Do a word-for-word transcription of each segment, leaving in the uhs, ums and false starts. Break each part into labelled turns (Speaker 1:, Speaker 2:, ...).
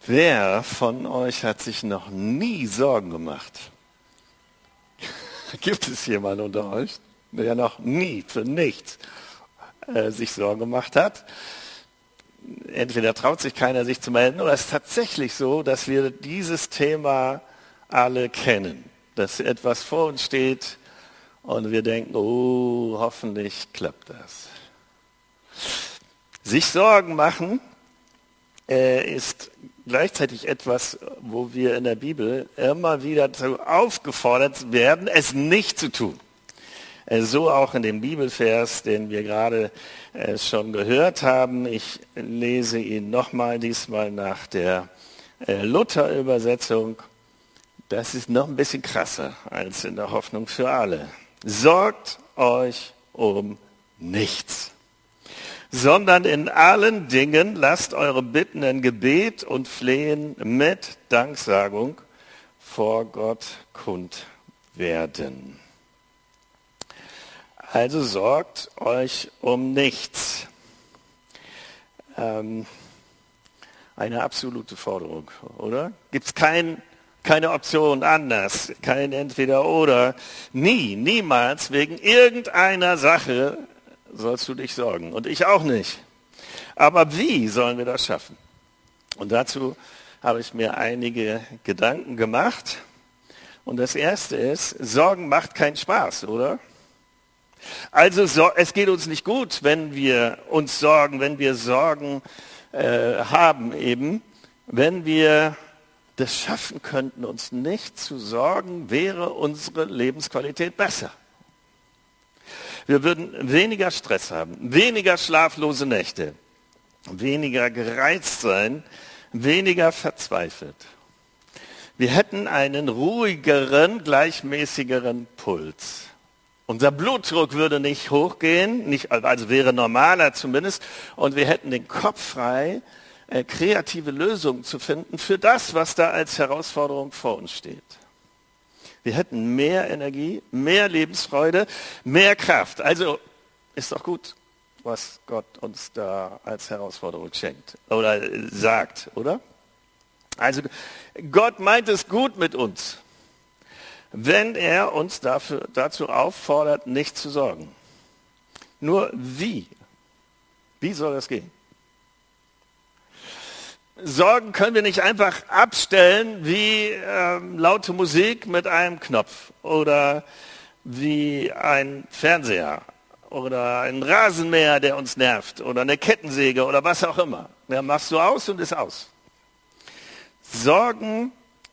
Speaker 1: Wer von euch hat sich noch nie Sorgen gemacht? Gibt es jemanden unter euch, der noch nie für nichts äh, sich Sorgen gemacht hat? Entweder traut sich keiner, sich zu melden, oder es ist tatsächlich so, dass wir dieses Thema alle kennen. Dass etwas vor uns steht und wir denken, oh, hoffentlich klappt das. Sich Sorgen machen äh, ist gleichzeitig etwas, wo wir in der Bibel immer wieder dazu aufgefordert werden, es nicht zu tun. Äh, so auch in dem Bibelvers, den wir gerade äh, schon gehört haben. Ich lese ihn nochmal, diesmal nach der äh, Luther-Übersetzung. Das ist noch ein bisschen krasser als in der Hoffnung für alle. Sorgt euch um nichts, sondern in allen Dingen lasst eure Bitten in Gebet und Flehen mit Danksagung vor Gott kund werden. Also sorgt euch um nichts. Ähm, eine absolute Forderung, oder? Gibt es kein, keine Option anders, kein Entweder-Oder. Nie, niemals wegen irgendeiner Sache sollst du dich sorgen. Und ich auch nicht. Aber wie sollen wir das schaffen? Und dazu habe ich mir einige Gedanken gemacht. Und das erste ist, Sorgen macht keinen Spaß, oder? Also so, es geht uns nicht gut, wenn wir uns sorgen, wenn wir Sorgen äh, haben eben. Wenn wir das schaffen könnten, uns nicht zu sorgen, wäre unsere Lebensqualität besser. Wir würden weniger Stress haben, weniger schlaflose Nächte, weniger gereizt sein, weniger verzweifelt. Wir hätten einen ruhigeren, gleichmäßigeren Puls. Unser Blutdruck würde nicht hochgehen, nicht, also wäre normaler zumindest, und wir hätten den Kopf frei, äh, kreative Lösungen zu finden für das, was da als Herausforderung vor uns steht. Wir hätten mehr Energie, mehr Lebensfreude, mehr Kraft. Also ist doch gut, was Gott uns da als Herausforderung schenkt oder sagt, oder? Also Gott meint es gut mit uns, wenn er uns dafür, dazu auffordert, nicht zu sorgen. Nur wie? Wie soll das gehen? Sorgen können wir nicht einfach abstellen wie ähm, laute Musik mit einem Knopf oder wie ein Fernseher oder ein Rasenmäher, der uns nervt oder eine Kettensäge oder was auch immer. Ja, machst du aus und ist aus. Sorgen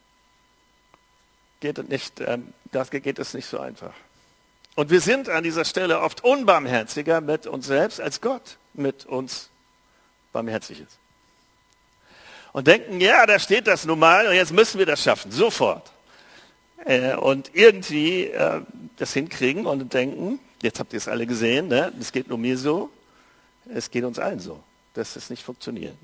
Speaker 1: geht nicht, ähm, das geht es nicht so einfach. Und wir sind an dieser Stelle oft unbarmherziger mit uns selbst, als Gott mit uns barmherzig ist. Und denken, ja, da steht das nun mal und jetzt müssen wir das schaffen, sofort. Äh, und irgendwie äh, das hinkriegen und denken, jetzt habt ihr es alle gesehen, ne? Es geht nur mir so, es geht uns allen so, dass es nicht funktioniert.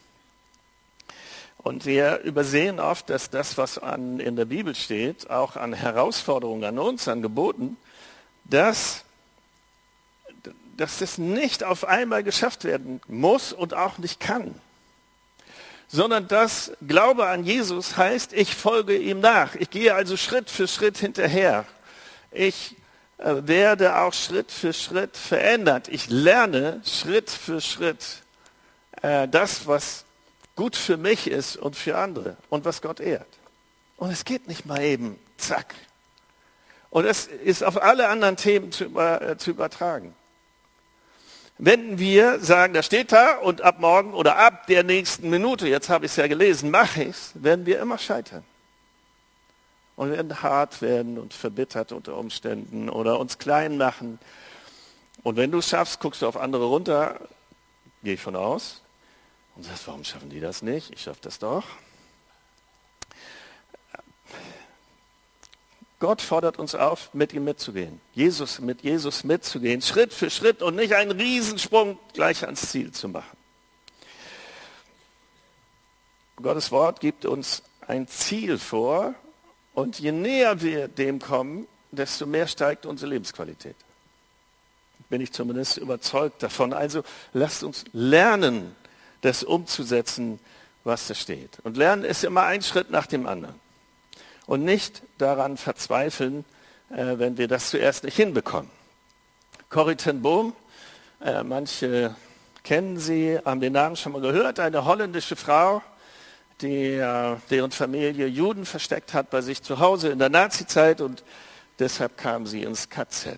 Speaker 1: Und wir übersehen oft, dass das, was an, in der Bibel steht, auch an Herausforderungen an uns, an Geboten, dass, dass das nicht auf einmal geschafft werden muss und auch nicht kann. Sondern dass Glaube an Jesus heißt, ich folge ihm nach. Ich gehe also Schritt für Schritt hinterher. Ich äh, werde auch Schritt für Schritt verändert. Ich lerne Schritt für Schritt äh, das, was gut für mich ist und für andere und was Gott ehrt. Und es geht nicht mal eben, zack. Und es ist auf alle anderen Themen zu, über, äh, zu übertragen. Wenn wir sagen, das steht da und ab morgen oder ab der nächsten Minute, jetzt habe ich es ja gelesen, mache ich es, werden wir immer scheitern. Und wir werden hart werden und verbittert unter Umständen oder uns klein machen. Und wenn du es schaffst, guckst du auf andere runter, gehe ich von aus, und sagst, warum schaffen die das nicht? Ich schaffe das doch. Gott fordert uns auf, mit ihm mitzugehen. Jesus, mit Jesus mitzugehen, Schritt für Schritt und nicht einen Riesensprung gleich ans Ziel zu machen. Gottes Wort gibt uns ein Ziel vor und je näher wir dem kommen, desto mehr steigt unsere Lebensqualität. Bin ich zumindest überzeugt davon. Also lasst uns lernen, das umzusetzen, was da steht. Und lernen ist immer ein Schritt nach dem anderen. Und nicht daran verzweifeln, äh, wenn wir das zuerst nicht hinbekommen. Corrie ten Boom, äh, manche kennen sie, haben den Namen schon mal gehört, eine holländische Frau, die, äh, deren Familie Juden versteckt hat bei sich zu Hause in der Nazizeit und deshalb kam sie ins K Z.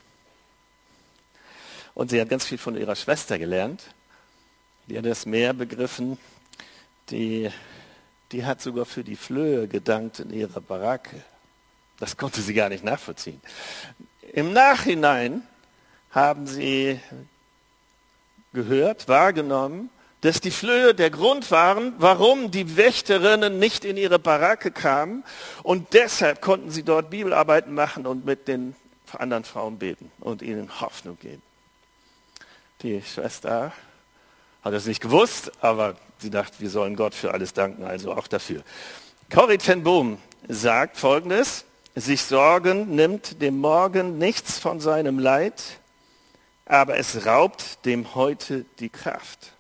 Speaker 1: Und sie hat ganz viel von ihrer Schwester gelernt. Die hat das mehr begriffen. Die, die hat sogar für die Flöhe gedankt in ihrer Baracke. Das konnte sie gar nicht nachvollziehen. Im Nachhinein haben sie gehört, wahrgenommen, dass die Flöhe der Grund waren, warum die Wächterinnen nicht in ihre Baracke kamen. Und deshalb konnten sie dort Bibelarbeiten machen und mit den anderen Frauen beten und ihnen Hoffnung geben. Die Schwester hat es nicht gewusst, aber sie dachte, wir sollen Gott für alles danken, also auch dafür. Corrie ten Boom sagt Folgendes: Sich sorgen nimmt dem Morgen nichts von seinem Leid, aber es raubt dem Heute die Kraft.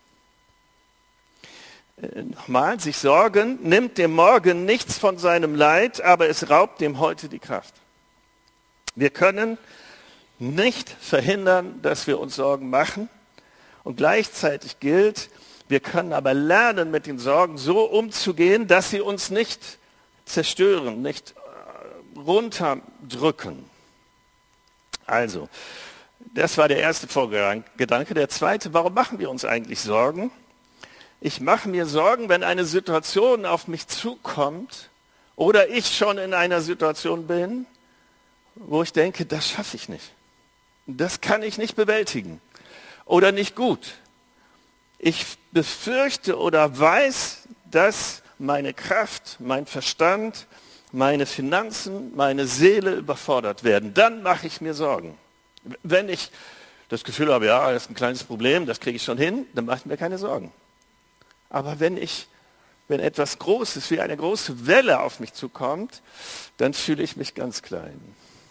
Speaker 1: Äh, nochmal, sich sorgen nimmt dem Morgen nichts von seinem Leid, aber es raubt dem Heute die Kraft. Wir können nicht verhindern, dass wir uns Sorgen machen. Und gleichzeitig gilt, wir können aber lernen, mit den Sorgen so umzugehen, dass sie uns nicht zerstören, nicht runterdrücken. Also, das war der erste Vorgedanke. Der zweite, warum machen wir uns eigentlich Sorgen? Ich mache mir Sorgen, wenn eine Situation auf mich zukommt oder ich schon in einer Situation bin, wo ich denke, das schaffe ich nicht. Das kann ich nicht bewältigen oder nicht gut. Ich befürchte oder weiß, dass meine Kraft, mein Verstand, meine Finanzen, meine Seele überfordert werden. Dann mache ich mir Sorgen. Wenn ich das Gefühl habe, ja, das ist ein kleines Problem, das kriege ich schon hin, dann mache ich mir keine Sorgen. Aber wenn ich, wenn etwas Großes wie eine große Welle auf mich zukommt, dann fühle ich mich ganz klein.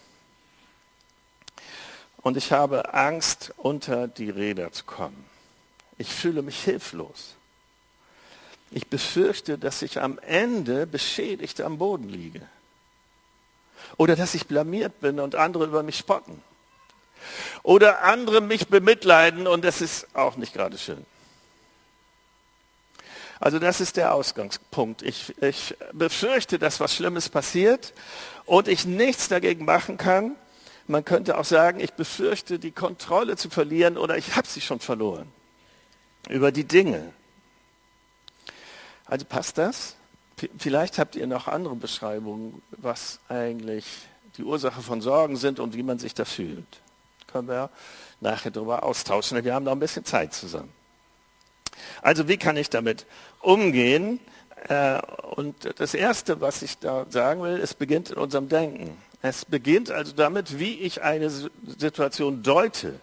Speaker 1: Und ich habe Angst, unter die Räder zu kommen. Ich fühle mich hilflos. Ich befürchte, dass ich am Ende beschädigt am Boden liege. Oder dass ich blamiert bin und andere über mich spotten. Oder andere mich bemitleiden und das ist auch nicht gerade schön. Also das ist der Ausgangspunkt. Ich, ich befürchte, dass was Schlimmes passiert und ich nichts dagegen machen kann. Man könnte auch sagen, ich befürchte, die Kontrolle zu verlieren oder ich habe sie schon verloren über die Dinge. Also passt das? Vielleicht habt ihr noch andere Beschreibungen, was eigentlich die Ursache von Sorgen sind und wie man sich da fühlt. Können wir nachher darüber austauschen. Wir haben noch ein bisschen Zeit zusammen. Also wie kann ich damit umgehen? Und das Erste, was ich da sagen will, es beginnt in unserem Denken. Es beginnt also damit, wie ich eine Situation deute.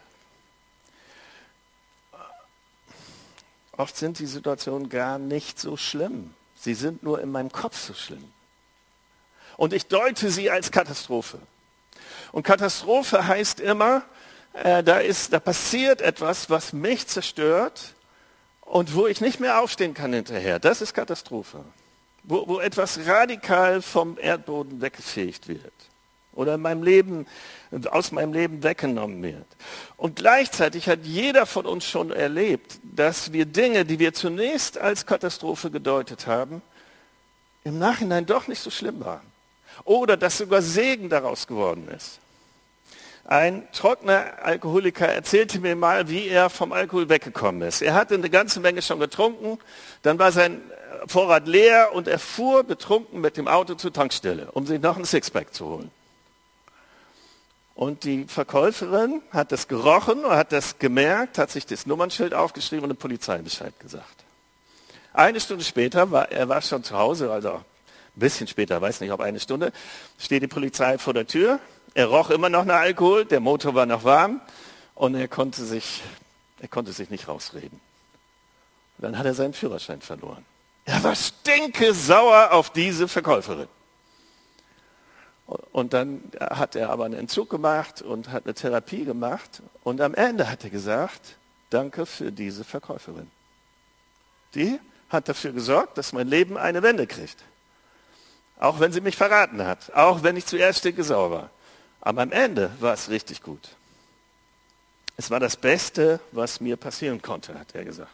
Speaker 1: Oft sind die Situationen gar nicht so schlimm. Sie sind nur in meinem Kopf so schlimm. Und ich deute sie als Katastrophe. Und Katastrophe heißt immer, äh, da, ist, da passiert etwas, was mich zerstört und wo ich nicht mehr aufstehen kann hinterher. Das ist Katastrophe. Wo, wo etwas radikal vom Erdboden weggefegt wird. Oder in meinem Leben, aus meinem Leben weggenommen wird. Und gleichzeitig hat jeder von uns schon erlebt, dass wir Dinge, die wir zunächst als Katastrophe gedeutet haben, im Nachhinein doch nicht so schlimm waren. Oder dass sogar Segen daraus geworden ist. Ein trockener Alkoholiker erzählte mir mal, wie er vom Alkohol weggekommen ist. Er hatte eine ganze Menge schon getrunken, dann war sein Vorrat leer und er fuhr betrunken mit dem Auto zur Tankstelle, um sich noch ein Sixpack zu holen. Und die Verkäuferin hat das gerochen, hat das gemerkt, hat sich das Nummernschild aufgeschrieben und der Polizei Bescheid gesagt. Eine Stunde später, war, er war schon zu Hause, also ein bisschen später, weiß nicht, ob eine Stunde, steht die Polizei vor der Tür. Er roch immer noch nach Alkohol, der Motor war noch warm und er konnte sich, er konnte sich nicht rausreden. Und dann hat er seinen Führerschein verloren. Er war stinkesauer auf diese Verkäuferin. Und dann hat er aber einen Entzug gemacht und hat eine Therapie gemacht. Und am Ende hat er gesagt, danke für diese Verkäuferin. Die hat dafür gesorgt, dass mein Leben eine Wende kriegt. Auch wenn sie mich verraten hat, auch wenn ich zuerst stinkesauer war. Aber am Ende war es richtig gut. Es war das Beste, was mir passieren konnte, hat er gesagt.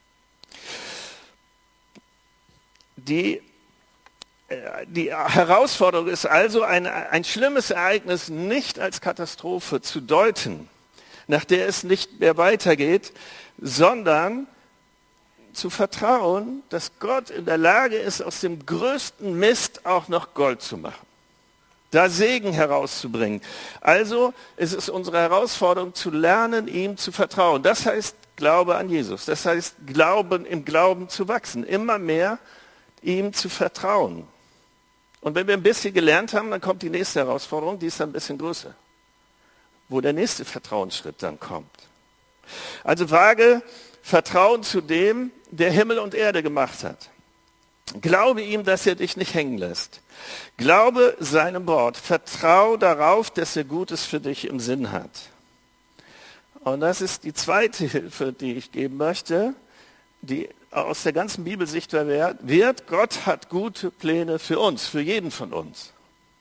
Speaker 1: Die, die Herausforderung ist also, ein, ein schlimmes Ereignis nicht als Katastrophe zu deuten, nach der es nicht mehr weitergeht, sondern zu vertrauen, dass Gott in der Lage ist, aus dem größten Mist auch noch Gold zu machen. Da Segen herauszubringen. Also ist es unsere Herausforderung, zu lernen, ihm zu vertrauen. Das heißt Glaube an Jesus. Das heißt Glauben, im Glauben zu wachsen. Immer mehr ihm zu vertrauen. Und wenn wir ein bisschen gelernt haben, dann kommt die nächste Herausforderung, die ist dann ein bisschen größer. Wo der nächste Vertrauensschritt dann kommt. Also wage Vertrauen zu dem, der Himmel und Erde gemacht hat. Glaube ihm, dass er dich nicht hängen lässt. Glaube seinem Wort. Vertrau darauf, dass er Gutes für dich im Sinn hat. Und das ist die zweite Hilfe, die ich geben möchte, die aus der ganzen Bibel sichtbar wird. Gott hat gute Pläne für uns, für jeden von uns.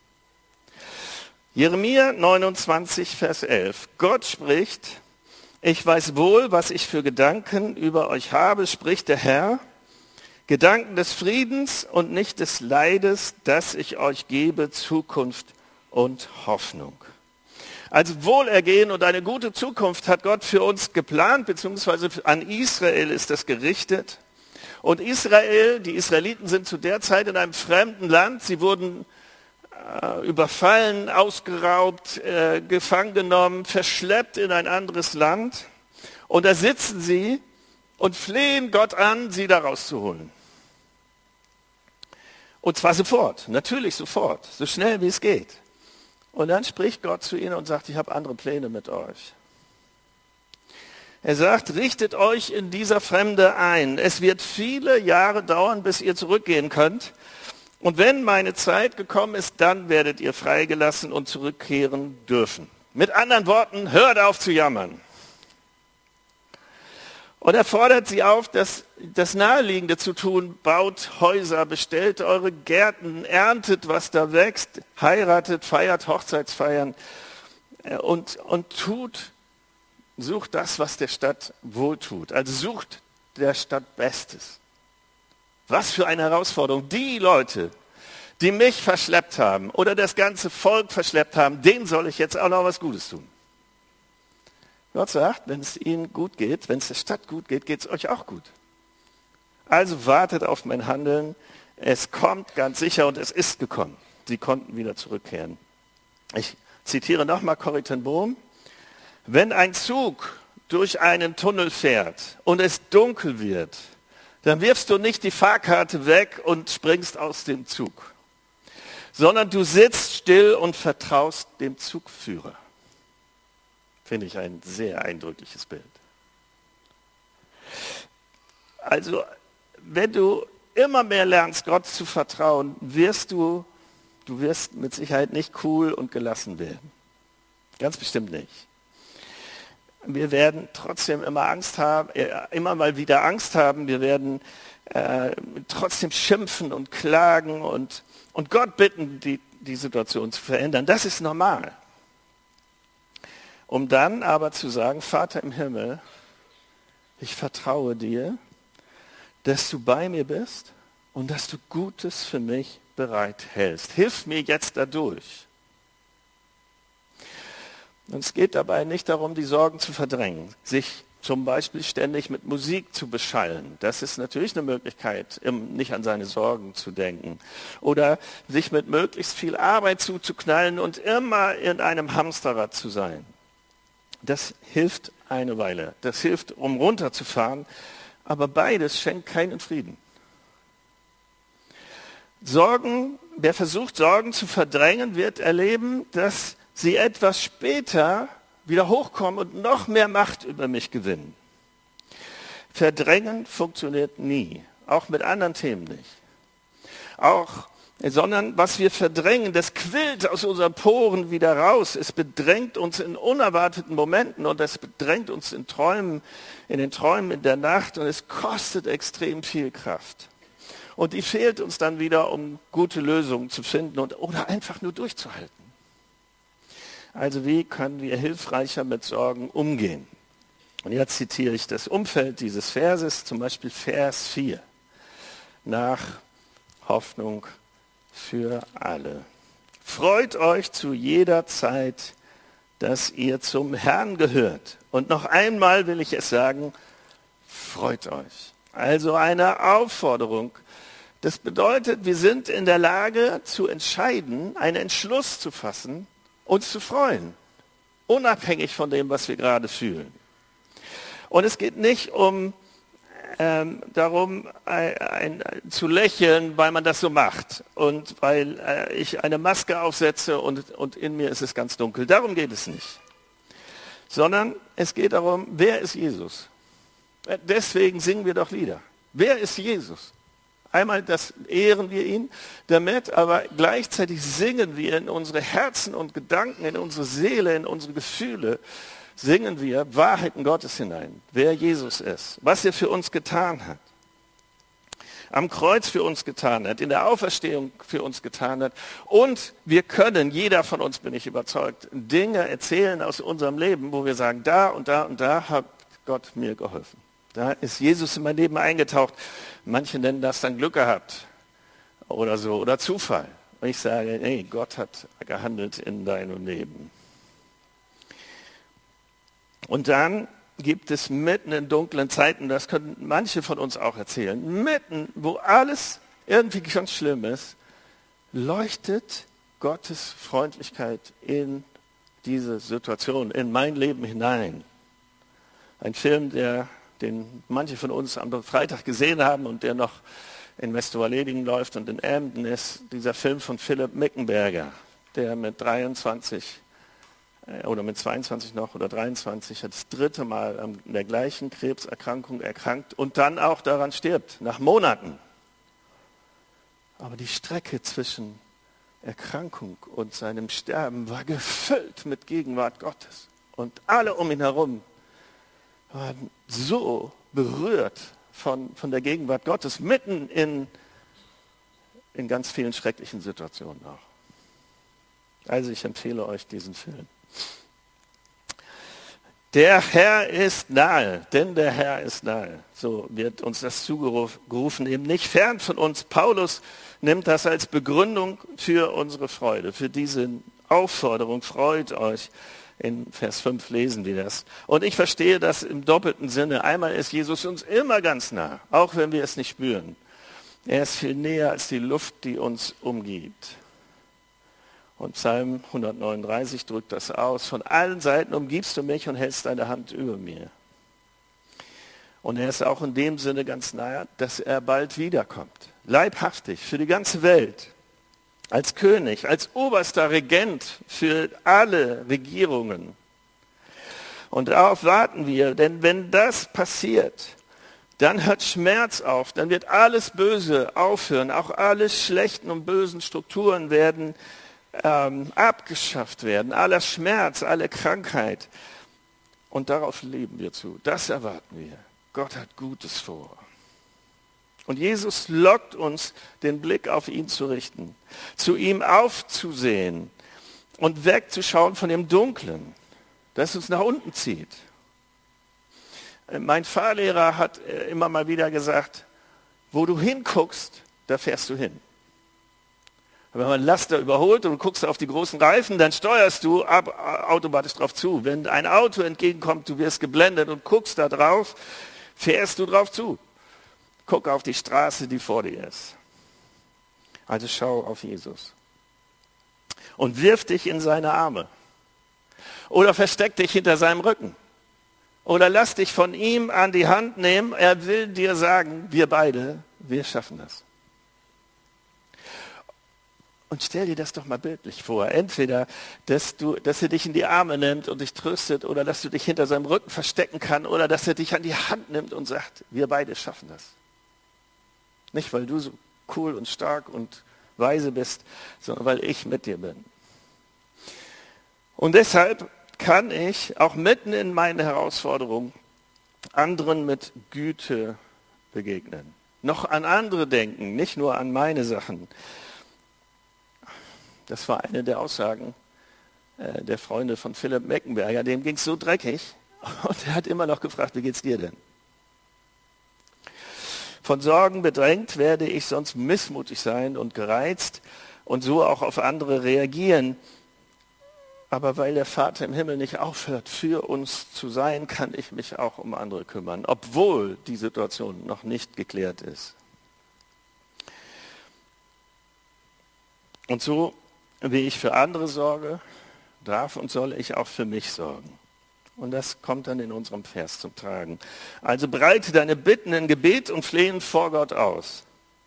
Speaker 1: Jeremia neunundzwanzig, Vers elf. Gott spricht: Ich weiß wohl, was ich für Gedanken über euch habe, spricht der Herr. Gedanken des Friedens und nicht des Leides, dass ich euch gebe, Zukunft und Hoffnung. Also Wohlergehen und eine gute Zukunft hat Gott für uns geplant, beziehungsweise an Israel ist das gerichtet. Und Israel, die Israeliten sind zu der Zeit in einem fremden Land. Sie wurden äh, überfallen, ausgeraubt, äh, gefangen genommen, verschleppt in ein anderes Land. Und da sitzen sie und flehen Gott an, sie da rauszuholen. Und zwar sofort, natürlich sofort, so schnell wie es geht. Und dann spricht Gott zu ihnen und sagt: Ich habe andere Pläne mit euch. Er sagt: Richtet euch in dieser Fremde ein. Es wird viele Jahre dauern, bis ihr zurückgehen könnt. Und wenn meine Zeit gekommen ist, dann werdet ihr freigelassen und zurückkehren dürfen. Mit anderen Worten, hört auf zu jammern. Und er fordert sie auf, das, das Naheliegende zu tun. Baut Häuser, bestellt eure Gärten, erntet, was da wächst, heiratet, feiert Hochzeitsfeiern und, und tut, sucht das, was der Stadt wohltut. Also sucht der Stadt Bestes. Was für eine Herausforderung. Die Leute, die mich verschleppt haben oder das ganze Volk verschleppt haben, denen soll ich jetzt auch noch was Gutes tun. Gott sagt, wenn es ihnen gut geht, wenn es der Stadt gut geht, geht es euch auch gut. Also wartet auf mein Handeln. Es kommt ganz sicher und es ist gekommen. Sie konnten wieder zurückkehren. Ich zitiere nochmal Corrie ten Boom. Wenn ein Zug durch einen Tunnel fährt und es dunkel wird, dann wirfst du nicht die Fahrkarte weg und springst aus dem Zug, sondern du sitzt still und vertraust dem Zugführer. Finde ich ein sehr eindrückliches Bild. Also, wenn du immer mehr lernst, Gott zu vertrauen, wirst du, du wirst mit Sicherheit nicht cool und gelassen werden. Ganz bestimmt nicht. Wir werden trotzdem immer Angst haben, immer mal wieder Angst haben. Wir werden äh, trotzdem schimpfen und klagen und, und Gott bitten, die, die Situation zu verändern. Das ist normal. Um dann aber zu sagen: Vater im Himmel, ich vertraue dir, dass du bei mir bist und dass du Gutes für mich bereithältst. Hilf mir jetzt dadurch. Und es geht dabei nicht darum, die Sorgen zu verdrängen, sich zum Beispiel ständig mit Musik zu beschallen. Das ist natürlich eine Möglichkeit, nicht an seine Sorgen zu denken. Oder sich mit möglichst viel Arbeit zuzuknallen und immer in einem Hamsterrad zu sein. Das hilft eine Weile. Das hilft, um runterzufahren. Aber beides schenkt keinen Frieden. Sorgen, wer versucht, Sorgen zu verdrängen, wird erleben, dass sie etwas später wieder hochkommen und noch mehr Macht über mich gewinnen. Verdrängen funktioniert nie. Auch mit anderen Themen nicht. Auch sondern was wir verdrängen, das quillt aus unseren Poren wieder raus. Es bedrängt uns in unerwarteten Momenten und es bedrängt uns in Träumen, in den Träumen in der Nacht und es kostet extrem viel Kraft. Und die fehlt uns dann wieder, um gute Lösungen zu finden und, oder einfach nur durchzuhalten. Also wie können wir hilfreicher mit Sorgen umgehen? Und jetzt zitiere ich das Umfeld dieses Verses, zum Beispiel Vers vier. Nach Hoffnung für alle. Freut euch zu jeder Zeit, dass ihr zum Herrn gehört. Und noch einmal will ich es sagen, freut euch. Also eine Aufforderung. Das bedeutet, wir sind in der Lage zu entscheiden, einen Entschluss zu fassen, uns zu freuen. Unabhängig von dem, was wir gerade fühlen. Und es geht nicht um Ähm, darum ein, ein, zu lächeln, weil man das so macht und weil äh, ich eine Maske aufsetze und, und in mir ist es ganz dunkel. Darum geht es nicht. Sondern es geht darum, wer ist Jesus? Deswegen singen wir doch Lieder. Wer ist Jesus? Einmal das ehren wir ihn damit, aber gleichzeitig singen wir in unsere Herzen und Gedanken, in unsere Seele, in unsere Gefühle, singen wir Wahrheiten Gottes hinein, wer Jesus ist, was er für uns getan hat, am Kreuz für uns getan hat, in der Auferstehung für uns getan hat. Und wir können, jeder von uns, bin ich überzeugt, Dinge erzählen aus unserem Leben, wo wir sagen, da und da und da hat Gott mir geholfen. Da ist Jesus in mein Leben eingetaucht. Manche nennen das dann Glück gehabt oder so oder Zufall. Und ich sage, hey, Gott hat gehandelt in deinem Leben. Und dann gibt es mitten in dunklen Zeiten, das können manche von uns auch erzählen, mitten, wo alles irgendwie ganz schlimm ist, leuchtet Gottes Freundlichkeit in diese Situation, in mein Leben hinein. Ein Film, der, den manche von uns am Freitag gesehen haben und der noch in Westerwalding läuft und in Emden ist, dieser Film von Philipp Mickenberger, der mit dreiundzwanzig oder mit zweiundzwanzig noch oder dreiundzwanzig das dritte Mal an der gleichen Krebserkrankung erkrankt und dann auch daran stirbt, nach Monaten. Aber die Strecke zwischen Erkrankung und seinem Sterben war gefüllt mit Gegenwart Gottes. Und alle um ihn herum waren so berührt von, von der Gegenwart Gottes, mitten in, in ganz vielen schrecklichen Situationen auch. Also ich empfehle euch diesen Film. Der Herr ist nahe, denn der Herr ist nahe. So wird uns das zugerufen, eben nicht fern von uns. Paulus nimmt das als Begründung für unsere Freude, für diese Aufforderung, freut euch. In Vers fünf lesen wir das. Und ich verstehe das im doppelten Sinne. Einmal ist Jesus uns immer ganz nah, auch wenn wir es nicht spüren. Er ist viel näher als die Luft, die uns umgibt. Und Psalm hundertneununddreißig drückt das aus. Von allen Seiten umgibst du mich und hältst deine Hand über mir. Und er ist auch in dem Sinne ganz nahe, dass er bald wiederkommt. Leibhaftig für die ganze Welt. Als König, als oberster Regent für alle Regierungen. Und darauf warten wir, denn wenn das passiert, dann hört Schmerz auf, dann wird alles Böse aufhören, auch alle schlechten und bösen Strukturen werden ähm, abgeschafft werden, aller Schmerz, alle Krankheit. Und darauf leben wir zu, das erwarten wir. Gott hat Gutes vor. Und Jesus lockt uns, den Blick auf ihn zu richten, zu ihm aufzusehen und wegzuschauen von dem Dunklen, das uns nach unten zieht. Mein Fahrlehrer hat immer mal wieder gesagt, wo du hinguckst, da fährst du hin. Wenn man Laster überholt und du guckst auf die großen Reifen, dann steuerst du ab, automatisch drauf zu. Wenn ein Auto entgegenkommt, du wirst geblendet und guckst da drauf, fährst du drauf zu. Guck auf die Straße, die vor dir ist. Also schau auf Jesus. Und wirf dich in seine Arme. Oder versteck dich hinter seinem Rücken. Oder lass dich von ihm an die Hand nehmen. Er will dir sagen, wir beide, wir schaffen das. Und stell dir das doch mal bildlich vor. Entweder, dass, du, dass er dich in die Arme nimmt und dich tröstet, oder dass du dich hinter seinem Rücken verstecken kannst, oder dass er dich an die Hand nimmt und sagt, wir beide schaffen das. Nicht, weil du so cool und stark und weise bist, sondern weil ich mit dir bin. Und deshalb kann ich auch mitten in meinen Herausforderungen anderen mit Güte begegnen. Noch an andere denken, nicht nur an meine Sachen. Das war eine der Aussagen äh, der Freunde von Philipp Meckenberger. Dem ging es so dreckig und er hat immer noch gefragt, wie geht's dir denn? Von Sorgen bedrängt werde ich sonst missmutig sein und gereizt und so auch auf andere reagieren. Aber weil der Vater im Himmel nicht aufhört, für uns zu sein, kann ich mich auch um andere kümmern, obwohl die Situation noch nicht geklärt ist. Und so, wie ich für andere sorge, darf und soll ich auch für mich sorgen. Und das kommt dann in unserem Vers zum Tragen. Also breite deine Bitten in Gebet und Flehen vor Gott aus.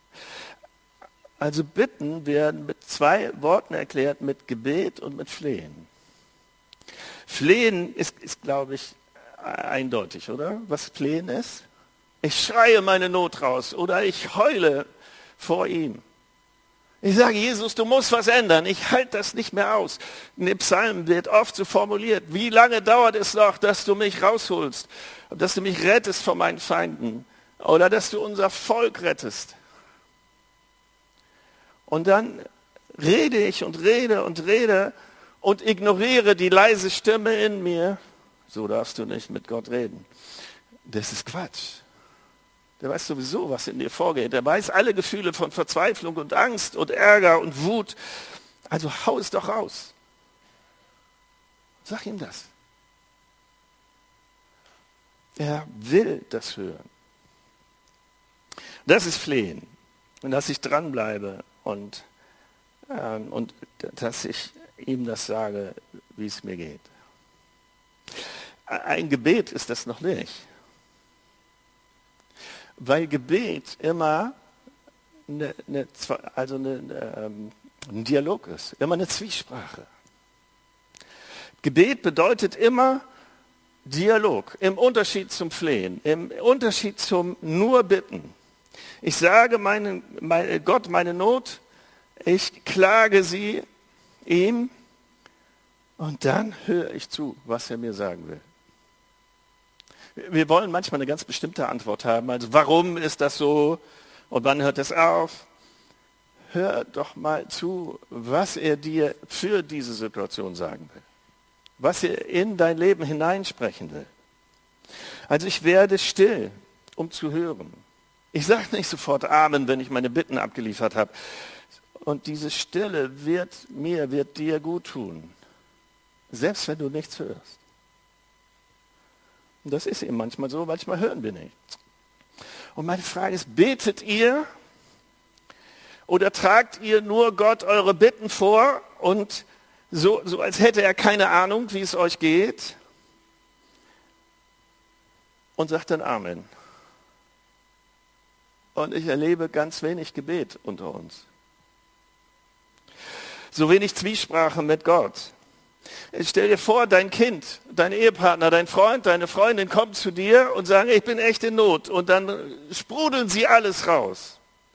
Speaker 1: Also Bitten werden mit zwei Worten erklärt, mit Gebet und mit Flehen. Flehen ist, ist glaube ich, eindeutig, oder? Was Flehen ist? Ich schreie meine Not raus oder ich heule vor ihm. Ich sage, Jesus, du musst was ändern. Ich halte das nicht mehr aus. In den Psalmen wird oft so formuliert, wie lange dauert es noch, dass du mich rausholst, dass du mich rettest von meinen Feinden oder dass du unser Volk rettest. Und dann rede ich und rede und rede und ignoriere die leise Stimme in mir. So darfst du nicht mit Gott reden. Das ist Quatsch. Der weiß sowieso, was in dir vorgeht. Der weiß alle Gefühle von Verzweiflung und Angst und Ärger und Wut. Also hau es doch raus. Sag ihm das. Er will das hören. Das ist Flehen. Und dass ich dranbleibe und, ähm, und dass ich ihm das sage, wie es mir geht. Ein Gebet ist das noch nicht. Weil Gebet immer eine, eine, also eine, ähm, ein Dialog ist, immer eine Zwiesprache. Gebet bedeutet immer Dialog, im Unterschied zum Flehen, im Unterschied zum nur Bitten. Ich sage meinen, meine, Gott meine Not, ich klage sie ihm und dann höre ich zu, was er mir sagen will. Wir wollen manchmal eine ganz bestimmte Antwort haben, also warum ist das so und wann hört es auf? Hör doch mal zu, was er dir für diese Situation sagen will, was er in dein Leben hineinsprechen will. Also ich werde still, um zu hören. Ich sage nicht sofort Amen, wenn ich meine Bitten abgeliefert habe. Und diese Stille wird mir, wird dir gut tun, selbst wenn du nichts hörst. Und das ist eben manchmal so, manchmal hören wir nicht. Und meine Frage ist, betet ihr oder tragt ihr nur Gott eure Bitten vor und so, so als hätte er keine Ahnung, wie es euch geht und sagt dann Amen. Und ich erlebe ganz wenig Gebet unter uns. So wenig Zwiesprache mit Gott. Stell dir vor, dein Kind, dein Ehepartner, dein Freund, deine Freundin kommt zu dir und sagen, ich bin echt in Not. Und dann sprudeln sie alles raus.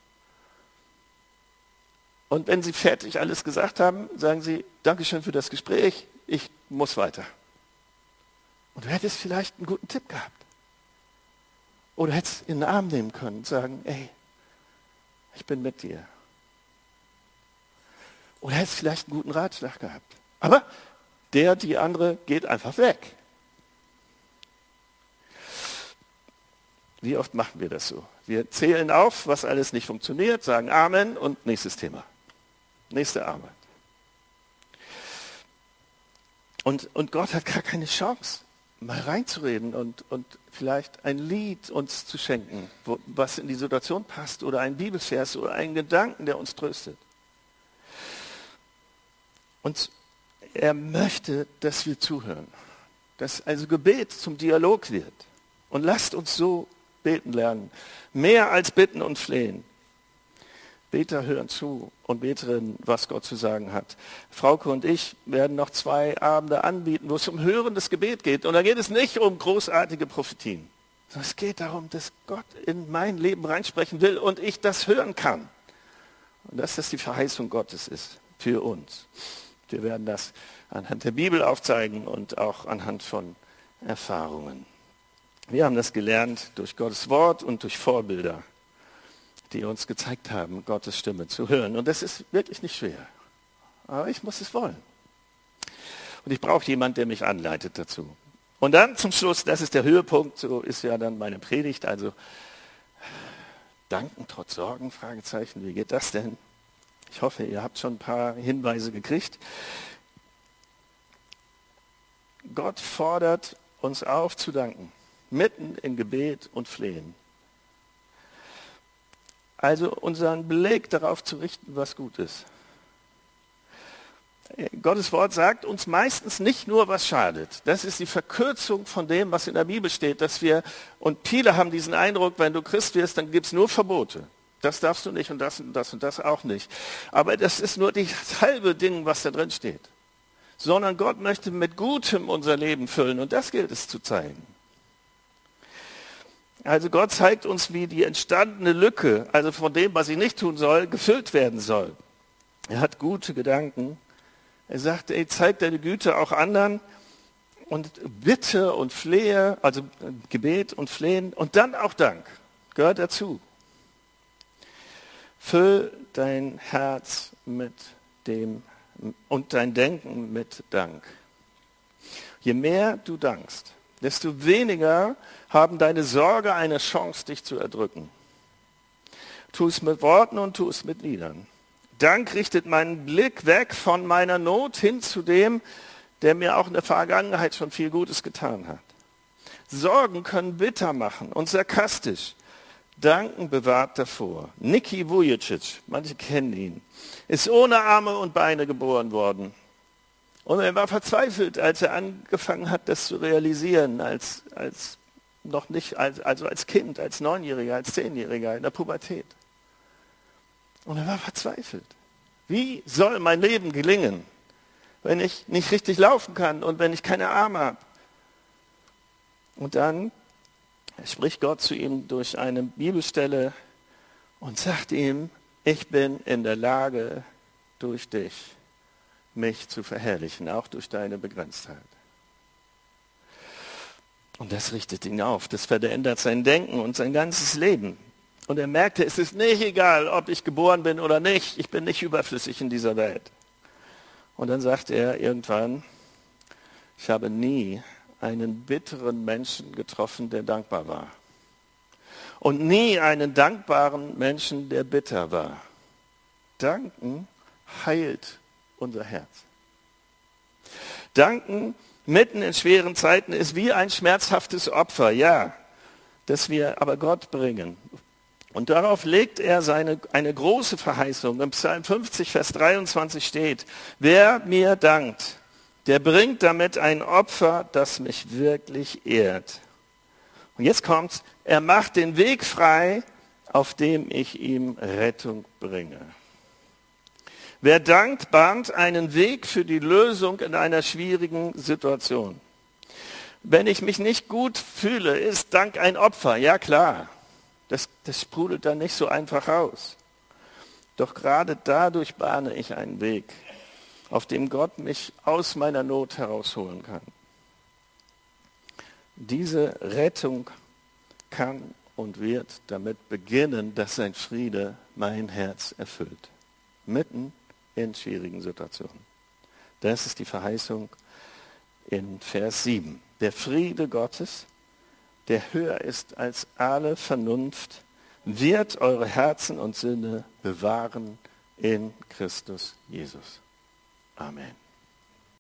Speaker 1: Und wenn sie fertig alles gesagt haben, sagen sie, Dankeschön für das Gespräch, ich muss weiter. Und du hättest vielleicht einen guten Tipp gehabt. Oder hättest in den Arm nehmen können und sagen, ey, ich bin mit dir. Oder hättest vielleicht einen guten Ratschlag gehabt. Aber der, die andere geht einfach weg. Wie oft machen wir das so? Wir zählen auf, was alles nicht funktioniert, sagen Amen und nächstes Thema. Nächste Arbeit. Und, und Gott hat gar keine Chance, mal reinzureden und, und vielleicht ein Lied uns zu schenken, wo, was in die Situation passt, oder ein Bibelvers oder einen Gedanken, der uns tröstet. Und er möchte, dass wir zuhören, dass also Gebet zum Dialog wird. Und lasst uns so beten lernen, mehr als bitten und flehen. Beter hören zu und Beterinnen, was Gott zu sagen hat. Frauke und ich werden noch zwei Abende anbieten, wo es um hörendes Gebet geht. Und da geht es nicht um großartige Prophetien, sondern es geht darum, dass Gott in mein Leben reinsprechen will und ich das hören kann. Und dass das die Verheißung Gottes ist für uns. Wir werden das anhand der Bibel aufzeigen und auch anhand von Erfahrungen. Wir haben das gelernt durch Gottes Wort und durch Vorbilder, die uns gezeigt haben, Gottes Stimme zu hören. Und das ist wirklich nicht schwer. Aber ich muss es wollen. Und ich brauche jemanden, der mich anleitet dazu. Und dann zum Schluss, das ist der Höhepunkt, so ist ja dann meine Predigt, also danken trotz Sorgen, Fragezeichen, wie geht das denn? Ich hoffe, ihr habt schon ein paar Hinweise gekriegt. Gott fordert uns auf zu danken, mitten in Gebet und Flehen. Also unseren Blick darauf zu richten, was gut ist. Gottes Wort sagt uns meistens nicht nur, was schadet. Das ist die Verkürzung von dem, was in der Bibel steht, dass wir, und viele haben diesen Eindruck, wenn du Christ wirst, dann gibt es nur Verbote. Das darfst du nicht und das und das und das auch nicht. Aber das ist nur das halbe Ding, was da drin steht. Sondern Gott möchte mit Gutem unser Leben füllen und das gilt es zu zeigen. Also Gott zeigt uns, wie die entstandene Lücke, also von dem, was ich nicht tun soll, gefüllt werden soll. Er hat gute Gedanken. Er sagt, ey, zeig deine Güte auch anderen und bitte und flehe, also Gebet und Flehen und dann auch Dank, gehört dazu. Füll dein Herz mit dem und dein Denken mit Dank. Je mehr du dankst, desto weniger haben deine Sorge eine Chance, dich zu erdrücken. Tu es mit Worten und tu es mit Liedern. Dank richtet meinen Blick weg von meiner Not hin zu dem, der mir auch in der Vergangenheit schon viel Gutes getan hat. Sorgen können bitter machen und sarkastisch. Danken bewahrt davor. Niki Vujicic, manche kennen ihn, ist ohne Arme und Beine geboren worden. Und er war verzweifelt, als er angefangen hat, das zu realisieren, als, als noch nicht, als, also als Kind, als Neunjähriger, als Zehnjähriger in der Pubertät. Und er war verzweifelt. Wie soll mein Leben gelingen, wenn ich nicht richtig laufen kann und wenn ich keine Arme habe? Und dann spricht Gott zu ihm durch eine Bibelstelle und sagt ihm, ich bin in der Lage, durch dich mich zu verherrlichen, auch durch deine Begrenztheit. Und das richtet ihn auf, das verändert sein Denken und sein ganzes Leben. Und er merkte, es ist nicht egal, ob ich geboren bin oder nicht, ich bin nicht überflüssig in dieser Welt. Und dann sagt er irgendwann, ich habe nie einen bitteren Menschen getroffen, der dankbar war. Und nie einen dankbaren Menschen, der bitter war. Danken heilt unser Herz. Danken mitten in schweren Zeiten ist wie ein schmerzhaftes Opfer, ja, das wir aber Gott bringen. Und darauf legt er seine, eine große Verheißung. Im Psalm fünfzig, Vers dreiundzwanzig steht, wer mir dankt, der bringt damit ein Opfer, das mich wirklich ehrt. Und jetzt kommt's, er macht den Weg frei, auf dem ich ihm Rettung bringe. Wer dankt, bahnt einen Weg für die Lösung in einer schwierigen Situation. Wenn ich mich nicht gut fühle, ist Dank ein Opfer, ja klar. Das, das sprudelt dann nicht so einfach raus. Doch gerade dadurch bahne ich einen Weg, auf dem Gott mich aus meiner Not herausholen kann. Diese Rettung kann und wird damit beginnen, dass sein Friede mein Herz erfüllt. Mitten in schwierigen Situationen. Das ist die Verheißung in Vers sieben. Der Friede Gottes, der höher ist als alle Vernunft, wird eure Herzen und Sinne bewahren in Christus Jesus. Amen.